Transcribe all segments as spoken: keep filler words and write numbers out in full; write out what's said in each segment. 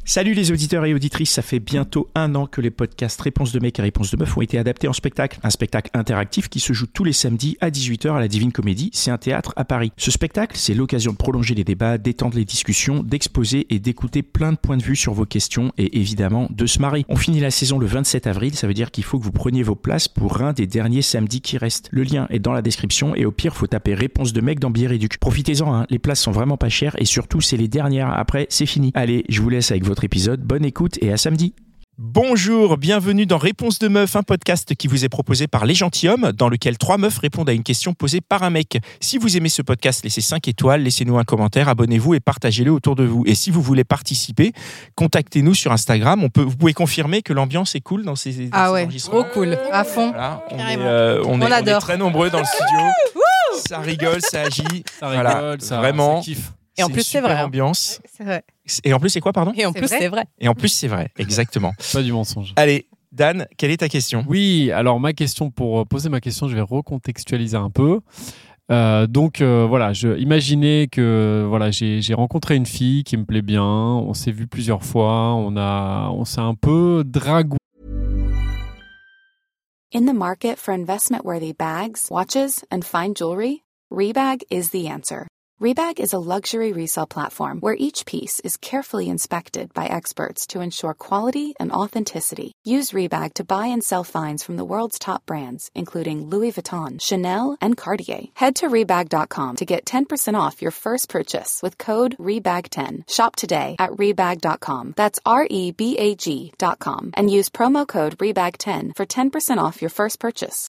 Salut les auditeurs et auditrices, ça fait bientôt un an que les podcasts Réponse de mec et Réponse de meuf ont été adaptés en spectacle. Un spectacle interactif qui se joue tous les samedis à dix-huit heures à la Divine Comédie, c'est un théâtre à Paris. Ce spectacle, c'est l'occasion de prolonger les débats, d'étendre les discussions, d'exposer et d'écouter plein de points de vue sur vos questions et évidemment de se marrer. On finit la saison le vingt-sept avril, ça veut dire qu'il faut que vous preniez vos places pour un des derniers samedis qui restent. Le lien est dans la description et au pire, faut taper Réponse de mec dans Biéréduc. Profitez-en, hein, les places sont vraiment pas chères et surtout, c'est les dernières. Après, c'est fini. Allez, je vous laisse avec votre épisode. Bonne écoute et à samedi. Bonjour, bienvenue dans Réponse de meuf, un podcast qui vous est proposé par Les Gentilshommes, dans lequel trois meufs répondent à une question posée par un mec. Si vous aimez ce podcast, laissez cinq étoiles, laissez-nous un commentaire, abonnez-vous et partagez-le autour de vous. Et si vous voulez participer, contactez-nous sur Instagram. On peut, vous pouvez confirmer que l'ambiance est cool dans ces, dans ah ces ouais, enregistrements. trop cool, à fond. Voilà, on, est, euh, on, on, est, on est très nombreux dans le studio. Ça rigole, ça agit. Ça rigole, voilà, ça, vraiment. Ça kiffe. Et en plus, c'est vrai. Ambiance. C'est vrai. Et en plus, c'est quoi, pardon ? Et en c'est plus, vrai. c'est vrai. Et en plus, c'est vrai, exactement. Pas du mensonge. Allez, Dan, quelle est ta question ? Oui, alors ma question, pour poser ma question, je vais recontextualiser un peu. Euh, donc euh, voilà, je, imaginez que voilà, j'ai, j'ai rencontré une fille qui me plaît bien, on s'est vu plusieurs fois, on, a, on s'est un peu dragoué. In the market for investment-worthy bags, watches, and fine jewelry, Rebag is the answer. Rebag is a luxury resale platform where each piece is carefully inspected by experts to ensure quality and authenticity. Use Rebag to buy and sell finds from the world's top brands, including Louis Vuitton, Chanel, and Cartier. Head to Rebag dot com to get ten percent off your first purchase with code Rebag ten. Shop today at Rebag dot com. That's R E B A G dot com. And use promo code Rebag ten for ten percent off your first purchase.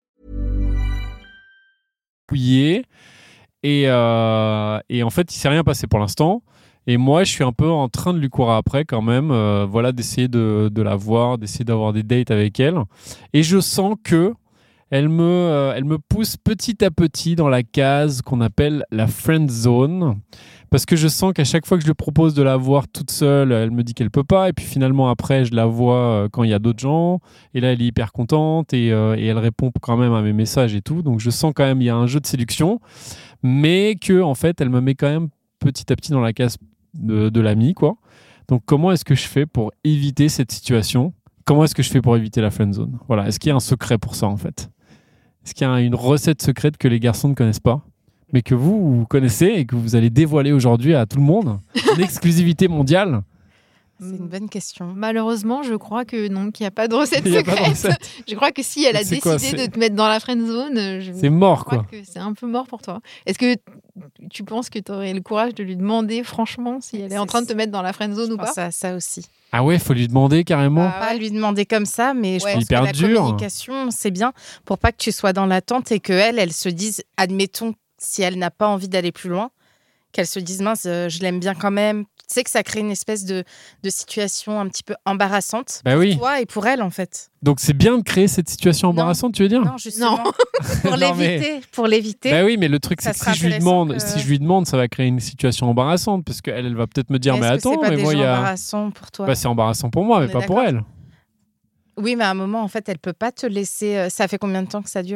Et, euh, et en fait, il ne s'est rien passé pour l'instant. Et moi, je suis un peu en train de lui courir après quand même. Euh, voilà, d'essayer de, de la voir, d'essayer d'avoir des dates avec elle. Et je sens que elle me, euh, elle me pousse petit à petit dans la case qu'on appelle la friend zone. Parce que je sens qu'à chaque fois que je lui propose de la voir toute seule, elle me dit qu'elle ne peut pas. Et puis finalement, après, je la vois quand il y a d'autres gens. Et là, elle est hyper contente et, euh, et elle répond quand même à mes messages et tout. Donc, je sens quand même qu'il y a un jeu de séduction. Mais que, en fait, elle me met quand même petit à petit dans la case de, de l'ami, quoi. Donc, comment est-ce que je fais pour éviter cette situation ? Comment est-ce que je fais pour éviter la friendzone ? Voilà. Est-ce qu'il y a un secret pour ça, en fait ? Est-ce qu'il y a une recette secrète que les garçons ne connaissent pas ? Mais que vous, vous connaissez et que vous allez dévoiler aujourd'hui à tout le monde, en exclusivité mondiale. C'est une bonne question. Malheureusement, je crois que non, qu'il n'y a pas de recette Il y a pas de secrète. recette. Je crois que si elle a C'est décidé quoi, c'est... de te mettre dans la friend zone, je c'est mort, crois quoi. que c'est un peu mort pour toi. Est-ce que tu penses que tu aurais le courage de lui demander franchement si elle est, C'est en train de te mettre dans la friend zone Je ou pas ? pense à ça aussi. Ah ouais, il faut lui demander carrément. Bah, Pas lui demander comme ça, mais je Ouais. pense Hyper que la dur. communication, c'est bien pour pas que tu sois dans l'attente et qu'elle, elle se dise, admettons, si elle n'a pas envie d'aller plus loin, qu'elle se dise, mince, euh, je l'aime bien quand même. Tu sais que ça crée une espèce de, de situation un petit peu embarrassante Bah pour oui. toi et pour elle, en fait. Donc c'est bien de créer cette situation embarrassante, tu veux dire ? Non, justement, Non. pour Non, mais- l'éviter. Pour l'éviter. Bah oui, mais le truc, Ça c'est que sera si je lui intéressant demande, que- si je lui demande, ça va créer une situation embarrassante parce qu'elle, elle va peut-être me dire, mais, Est-ce que attends, c'est pas mais déjà moi, il y a. embarrassant pour toi. Bah, c'est embarrassant pour moi, On mais est pas pour d'accord. elle. Oui, mais à un moment, en fait, elle peut pas te laisser. euh, Ça fait combien de temps que ça dure ?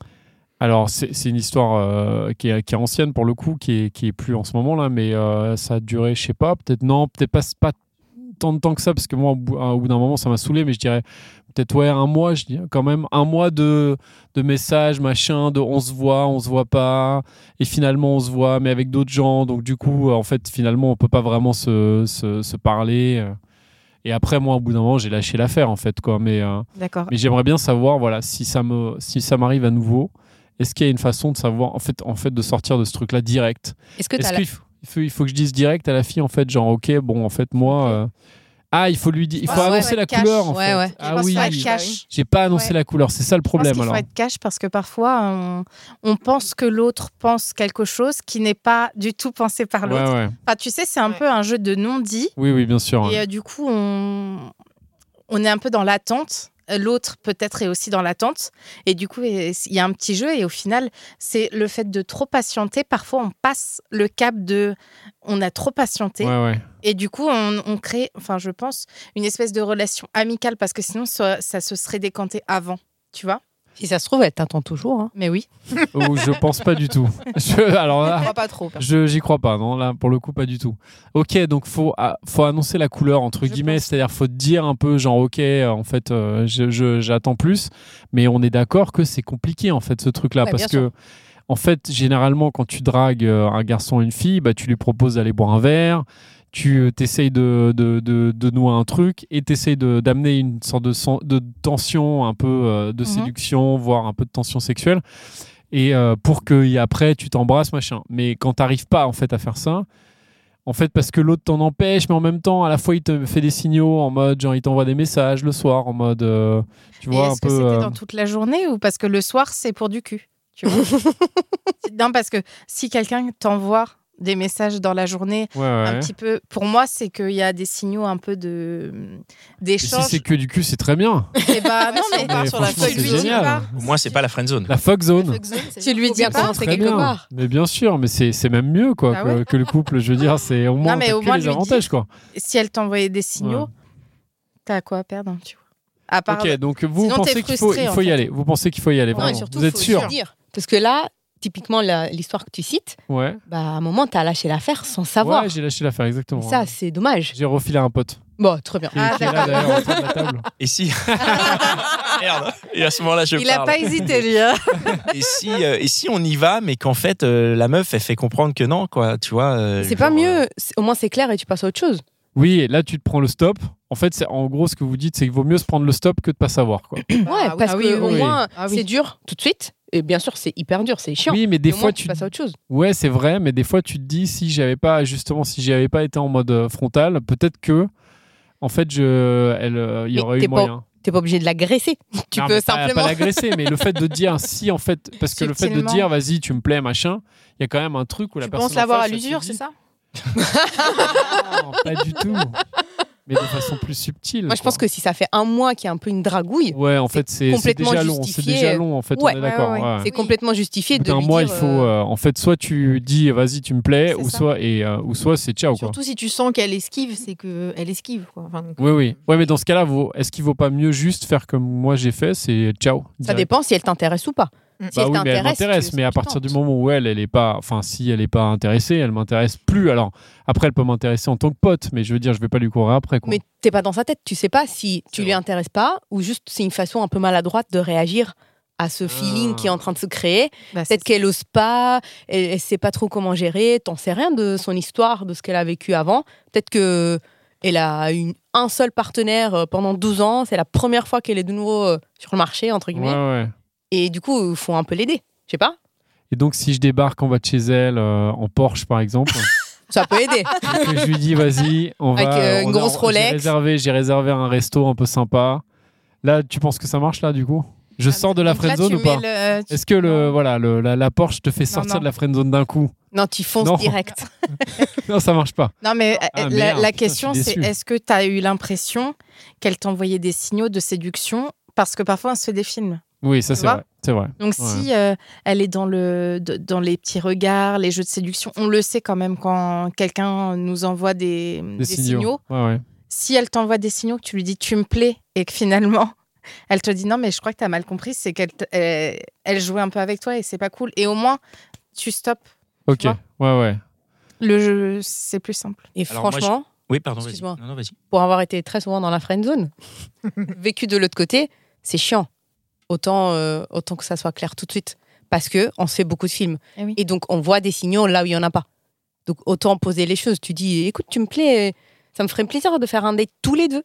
Alors, c'est, c'est une histoire euh, qui, est, qui est ancienne pour le coup, qui est, qui est plus en ce moment là, mais euh, ça a duré, je sais pas, peut-être non, peut-être pas, pas tant de temps que ça, parce que moi, au bout, au bout d'un moment, ça m'a saoulé, mais je dirais peut-être ouais, un mois, je dis quand même, un mois de, de messages, machin, de on se voit, on se voit pas, et finalement on se voit, mais avec d'autres gens, donc du coup, en fait, finalement, on peut pas vraiment se, se, se parler. Et après, moi, au bout d'un moment, j'ai lâché l'affaire, en fait, quoi. Mais, euh, D'accord. mais j'aimerais bien savoir, voilà, si ça me, si ça m'arrive à nouveau. Est-ce qu'il y a une façon de savoir, en fait, en fait de sortir de ce truc-là direct ? Est-ce que Est-ce t'as qu'il faut, il faut, il faut que je dise direct à la fille, en fait, genre, ok, bon, en fait, moi... Ok. euh, Ah, il faut lui dire, il faut Ah ouais, annoncer ouais, la cash. couleur, en Ouais, fait. ouais. Je Ah pense oui, qu'il faut être oui. cash. j'ai pas annoncé Ouais. la couleur, c'est ça le Je pense problème, qu'il faut alors. être cash parce que parfois, on, on pense que l'autre pense quelque chose qui n'est pas du tout pensé par Ouais, l'autre. ouais. Enfin, tu sais, c'est un Ouais. peu un jeu de non-dit. Oui, oui, bien sûr. Et euh, du coup, on, on est un peu dans l'attente. L'autre, peut-être, est aussi dans l'attente. Et du coup, il y a un petit jeu. Et au final, c'est le fait de trop patienter. Parfois, on passe le cap de... On a trop patienté. Ouais, ouais. Et du coup, on, on crée, enfin, je pense, une espèce de relation amicale. Parce que sinon, ça, ça se serait décanté avant. Tu vois ? Si ça se trouve, elle t'attend toujours. Hein. Mais oui. Ou je pense pas du tout. Je, alors là, Je crois pas trop. je j'y crois pas. Non, là pour le coup pas du tout. Ok, donc faut ah, faut annoncer la couleur entre Je guillemets, pense. c'est-à-dire faut te dire un peu genre ok, en fait euh, je, je- j'attends plus, mais on est d'accord que c'est compliqué en fait ce truc-là Ouais, parce bien que en fait généralement quand tu dragues euh, un garçon ou une fille, bah tu lui proposes d'aller boire un verre. Tu t'essayes de, de, de, de nouer un truc et t'essayes de, d'amener une sorte de, sen- de tension, un peu euh, de Mhm. séduction, voire un peu de tension sexuelle. Et euh, pour que y- après tu t'embrasses, machin. Mais quand t'arrives pas en fait à faire ça, en fait parce que l'autre t'en empêche, mais en même temps à la fois il te fait des signaux en mode genre il t'envoie des messages le soir en mode euh, tu Et vois un est-ce que peu. c'était euh, dans toute la journée ou parce que le soir, c'est pour du cul tu vois Non, parce que si quelqu'un t'envoie des messages dans la journée, ouais, ouais. un petit peu, pour moi, c'est qu'il y a des signaux un peu de Et d'échange. si c'est que du cul, c'est très bien. Et bah non, mais, Mais sur la franchement, feuille, c'est tu lui dis génial. pas. Au moins, c'est pas la friend zone. La fuck zone. Tu lui Faut dis bien pas. commencer Très quelque bien. part. Mais bien sûr, mais c'est, c'est même mieux quoi, Ah que, ouais que le couple. Je veux dire, c'est au moins, mais t'as au que moins les lui avantages dire. quoi. Si elle t'envoyait des signaux, Ouais. t'as quoi à perdre, tu vois. À part. Ok, donc vous Sinon, pensez t'es qu'il faut, frustré, il en faut y fait. aller. Vous pensez qu'il faut y aller Non, vraiment. et surtout, Vous êtes faut sûr le dire. Parce que là, typiquement, la- l'histoire que tu cites, Ouais. bah, à un moment, tu as lâché l'affaire sans savoir. Ouais, j'ai lâché l'affaire exactement. Et ça, Ouais. c'est dommage. J'ai refilé à un pote Bon, très bien. qui, Ah, qui est là d'accord. d'ailleurs autour de la table. Et si. Merde. Et à ce moment-là, je Il a parle. pas hésité, lui. Hein. Et si, euh, et si on y va, mais qu'en fait, euh, la meuf, elle fait comprendre que non, quoi. Tu vois. euh, C'est pas genre, euh, mieux. C'est- Au moins, c'est clair et tu passes à autre chose. Oui, et là tu te prends le stop. En fait, c'est, en gros, ce que vous dites, c'est qu'il vaut mieux se prendre le stop que de pas savoir quoi. Ouais, Ah oui, parce ah que oui, au oui. moins, Ah oui. c'est dur tout de suite. Et bien sûr, c'est hyper dur, c'est chiant. Oui, mais des Mais au fois moins, tu tu passes à autre chose. Ouais, c'est vrai, mais des fois tu te dis si j'avais pas justement si j'avais pas été en mode euh, frontal, peut-être que en fait je elle euh, il y Mais aurait t'es eu pas- moyen. T'es pas obligé de l'agresser. Tu Non, peux mais pas- simplement. pas l'agresser, mais le fait de dire si en fait parce que le fait de Subtilement. dire vas-y, tu me plais machin, il y a quand même un truc où la Tu personne penses en l'avoir face, à elle se l'usure, dit, c'est ça Non, pas du tout. Mais de façon plus subtile. Moi, je quoi. pense que si ça fait un mois qu'il y a un peu une dragouille, Ouais, en fait, c'est, c'est complètement déjà long. C'est justifié. déjà long, en fait, Ouais. on est d'accord. Ouais, ouais, ouais. c'est complètement justifié Au bout de d'un lui mois, dire, il faut. euh, euh, en fait, soit tu dis vas-y, tu me plais, C'est ou ça. soit, et, euh, ou soit c'est ciao. Quoi. Surtout si tu sens qu'elle esquive, c'est qu'elle esquive. Quoi. Enfin, donc, Oui, oui. Ouais, mais dans ce cas-là, vaut- est-ce qu'il vaut pas mieux juste faire comme moi j'ai fait, c'est ciao. Ça direct. dépend si elle t'intéresse ou pas. Mm. Si Bah elle oui, mais elle t'intéresse, m'intéresse, tu- mais à tu partir du tentes. moment où elle, elle est pas, enfin, si elle est pas intéressée, elle m'intéresse plus. Alors après, elle peut m'intéresser en tant que pote, mais je veux dire, je vais pas lui courir après, quoi. Mais t'es pas dans sa tête. Tu sais pas si tu C'est lui vrai. intéresses pas ou juste c'est une façon un peu maladroite de réagir à ce feeling Ah. qui est en train de se créer. Bah, c'est Peut-être qu'elle ose pas, elle, elle sait pas trop comment gérer. T'en sais rien de son histoire, de ce qu'elle a vécu avant. Peut-être que elle a une, un seul partenaire euh, pendant douze ans. C'est la première fois qu'elle est de nouveau euh, sur le marché entre Ouais, guillemets. ouais. Et du coup, il faut un peu l'aider. Je sais pas. Et donc, si je débarque en bas de chez elle, euh, en Porsche par exemple, Ça peut aider. et que je lui dis vas-y, on Avec, va. euh, une on a- grosse Rolex. J'ai réservé, j'ai réservé un resto un peu sympa. Là, tu penses que ça marche là, du coup Je sors de la Donc là, friendzone tu ou pas mets le- tu- Est-ce que le, Non. voilà, le, la, la Porsche te fait Non, sortir non. de la friendzone d'un coup Non, tu fonces Non. direct. Non, ça marche pas. Non, mais Ah, euh, la, merde, la putain, question, je suis c'est déçu. est-ce que tu as eu l'impression qu'elle t'envoyait des signaux de séduction? Parce que parfois, on se fait des films. Oui, ça Tu c'est vois vrai. C'est vrai. Donc, Ouais. si euh, elle est dans, le, de- dans les petits regards, les jeux de séduction, on le sait quand même quand quelqu'un nous envoie des, Des, des signaux. signaux. Ouais, ouais. Si elle t'envoie des signaux, que tu lui dis tu me plais et que finalement, elle te dit non, mais je crois que tu as mal compris, c'est qu'elle te- elle, elle jouait un peu avec toi et c'est pas cool. Et au moins, tu stoppes. Ok. Tu Ouais, ouais. Le jeu, c'est plus simple. Et Alors, moi, franchement, Oui, pardon, vas-y. Excuse-moi. Non, non, vas-y. pour avoir été très souvent dans la friend zone, vécu de l'autre côté, c'est chiant. Autant, euh, autant que ça soit clair tout de suite. Parce que on se fait beaucoup de films. Eh oui. Et donc, on voit des signaux là où il n'y en a pas. Donc, autant poser les choses. Tu dis, écoute, tu me plais, ça me ferait plaisir de faire un date tous les deux.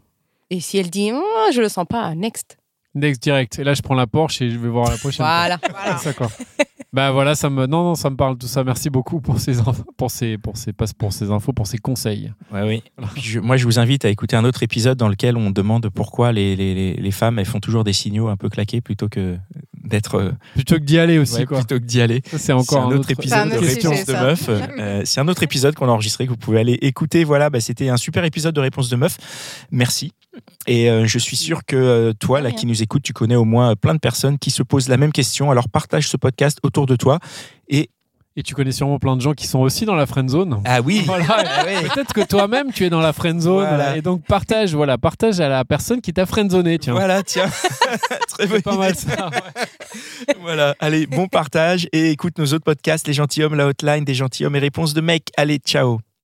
Et si elle dit, oh, je le sens pas, next. Next direct. Et là, je prends la Porsche et je vais voir la prochaine. Voilà. C'est ça, quoi. Bah voilà, ça me, non, non, ça me parle tout ça. Merci beaucoup pour ces, inf- pour ces, pour ces, pas pour ces infos, pour ces conseils. Ouais, oui. Et puis je- moi, je vous invite à écouter un autre épisode dans lequel on demande pourquoi les, les, les, les femmes elles font toujours des signaux un peu claqués plutôt que d'être. euh, Plutôt que d'y aller aussi, ouais, quoi. plutôt que d'y aller. Ça, c'est encore c'est un, autre épisode C'est un de autre Réponse sujet, de ça. Meuf. Euh, c'est un autre épisode qu'on a enregistré que vous pouvez aller écouter. Voilà, bah, c'était un super épisode de Réponse de Meuf. Merci. Et euh, je suis sûr que euh, toi, là, Rien. qui nous écoute, tu connais au moins plein de personnes qui se posent la même question. Alors partage ce podcast autour de toi et Et tu connais sûrement plein de gens qui sont aussi dans la friend zone. Ah oui. Voilà. Ah oui. Peut-être que toi-même tu es dans la friend zone. Voilà. Et donc partage, voilà, partage à la personne qui t'a friend zoné. Tiens. Voilà, tiens. Très bonne C'est pas idée. mal ça. Ouais. Voilà, allez, bon partage et écoute nos autres podcasts, Les Gentilshommes, la hotline des gentilshommes et réponses de mecs. Allez, ciao.